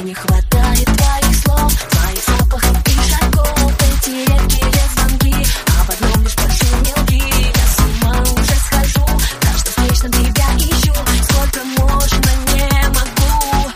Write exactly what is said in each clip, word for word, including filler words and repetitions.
не хватает твоих слов, твоих запахов и шагов. Эти редкие звонки об одном лишь прошу не лги. Я с ума уже схожу, каждый встречном тебя ищу. Сколько можно, не могу.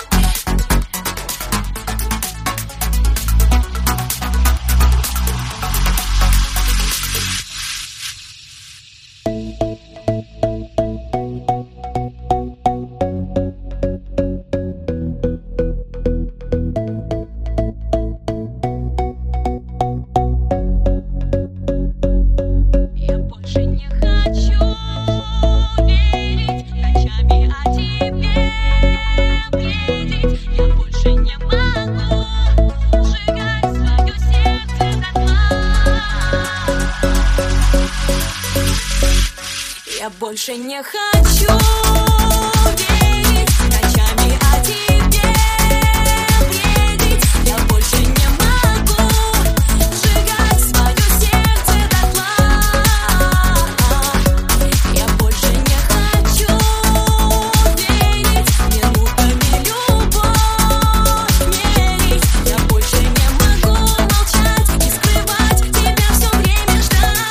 Я больше не хочу верить ночами о тебе бредить. Я больше не могу сжигать свое сердце дотла. Я больше не хочу верить минутами любовь мерить. Я больше не могу молчать и скрывать тебя все время ждать.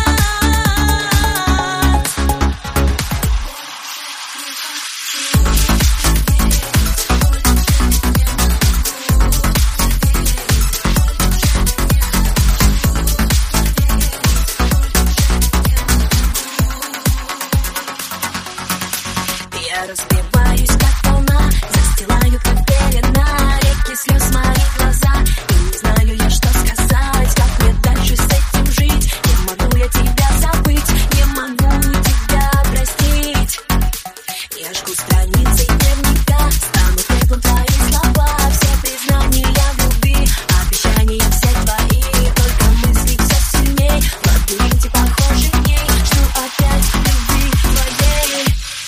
Я разбиваюсь, как волна, застилаю, как пелена, реки слез мои глаза. И не знаю я, что сказать, как мне дальше с этим жить. Не могу я тебя забыть, не могу тебя простить. Я жгу страницы дневника, стану пеплом твои слова. Все признания в любви, обещания все твои. Только мысли все сильней, в лабиринте похожи дней. Жду опять любви твоей.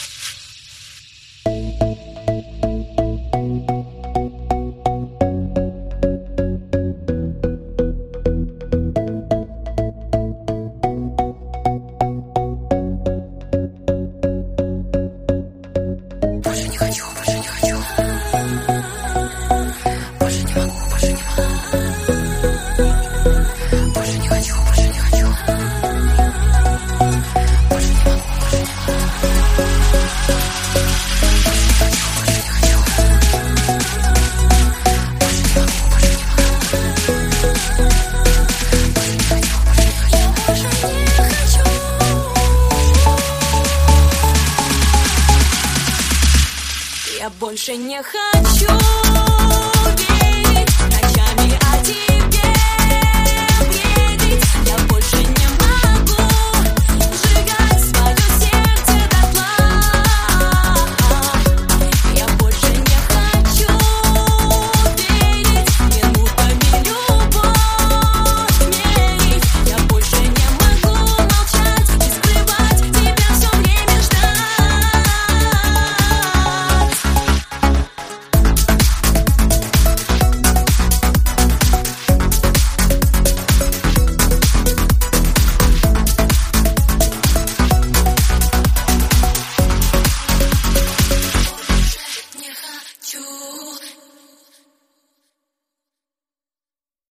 Больше не хочу, больше не хочу. Больше не могу, больше не могу. Больше не хочу, больше не хочу. Больше не могу, больше не могу. Я больше не хочу.